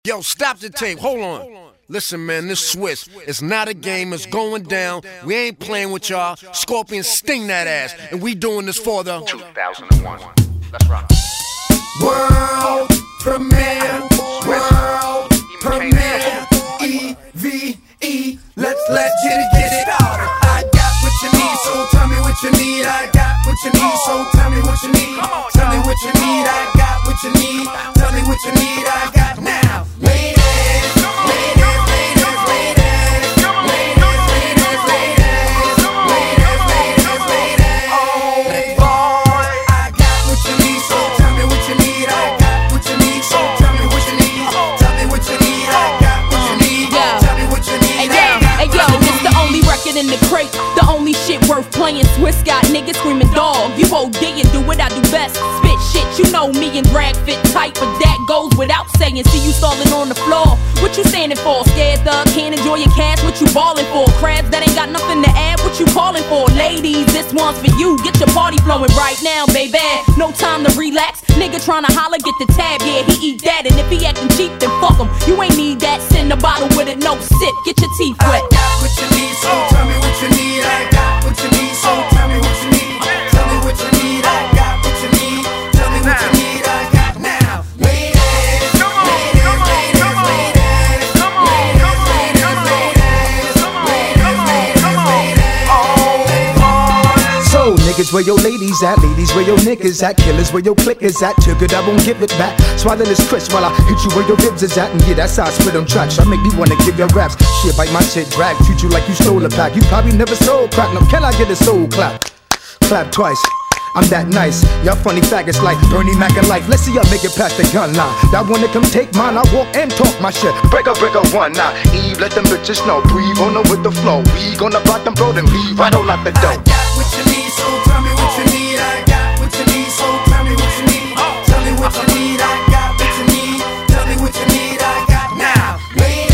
Yo, stop the tape. Hold on. Listen, man, this Swiss. It's not a game. It's going down. We ain't playing with y'all. Scorpion sting that ass. And we doing this for the 2001. Let's rock. World premiere. World premiere. EVE. Let's get it started. I got what you need, so tell me what you need. I got what you need, so tell me what you need. Tell me what you need. I got what you need. Tell me what you need. I got now. Ladies. In the crate, the only shit worth playing. Swiss got niggas screaming dog. You OD and do what I do best. Spit shit, you know me and drag fit tight, but that goes without saying. See you stalling on the floor. What you standing for? Scared thug, can't enjoy your cash. What you ballin' for? Crabs that ain't got nothing to add. What you calling for? Ladies, this one's for you. Get your party flowing right now, baby. No time to relax. Nigga tryna holler, get the tab. Yeah, he eat that, and if he acting cheap, then fuck him. You ain't need that. Send a bottle with it, no sip. Get your teeth wet. I got what you need, so tell me what you need. I got what you need, so tell me what you need. Tell me what you need. I got what you need. Tell me what you need. I got now. Ladies, So niggas, where your ladies at? Ladies, where your niggas at? Killers, where your clickers at? Took it, I won't give it back. Swallow this crisp while I hit you where your ribs is at. And yeah, that's how I spit on tracks. I make me wanna give your raps. Shit, bite my shit, drag. Treat you like you stole a pack. You probably never sold crack. No, can I get a soul clap? Clap twice. I'm that nice. Y'all funny faggots like Bernie Mac and life. Let's see y'all make it past the gun line. That wanna come take mine, I walk and talk my shit. Break up one now. Eve, let them bitches know. Breathe on her with the flow. We gonna bottom blow them leave right on out the door. I got what you need, so tell me what you need. I got what you need, so tell me what you need. Tell me what you need. I got what you need. Tell me what you need. I got now. Ladies,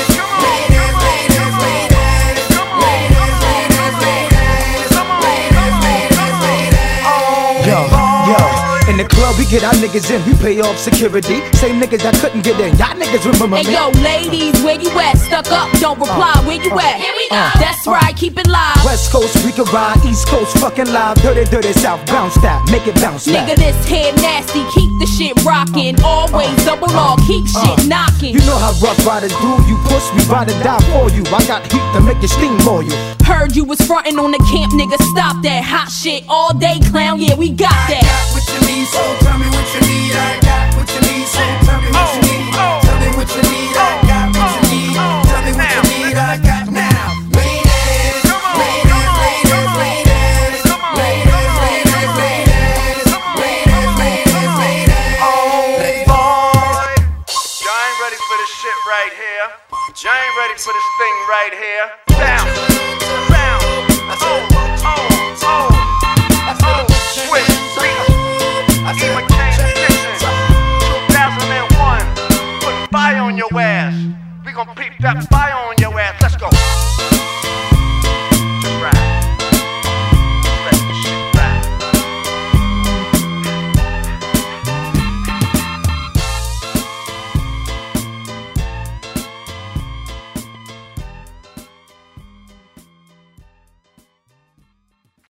in the club, we get our niggas in, we pay off security. Same niggas that couldn't get in, y'all niggas remember me. Hey yo, ladies, where you at? Stuck up, don't reply, where you at? Here we go. That's right, keep it live. West Coast, we can ride, East Coast, fucking live. Dirty, dirty South, bounce that, make it bounce back. Nigga, this head nasty, keep the shit rockin'. Always double R, keep shit knockin'. You know how rough riders do, you push, we ride or die for you. I got heat to make you steam for you. Heard you was frontin' on the camp, nigga, stop that hot shit all day, clown, yeah, we got that. I got what you need, so tell me what you need. I got what you need, so tell me what you need. Tell me what you need. I got what you need. Tell me what you need. I got now. Ladies, Y'all ain't ready for this shit right here. Y'all ain't ready for this thing right here. Bounce, bounce, Swiss,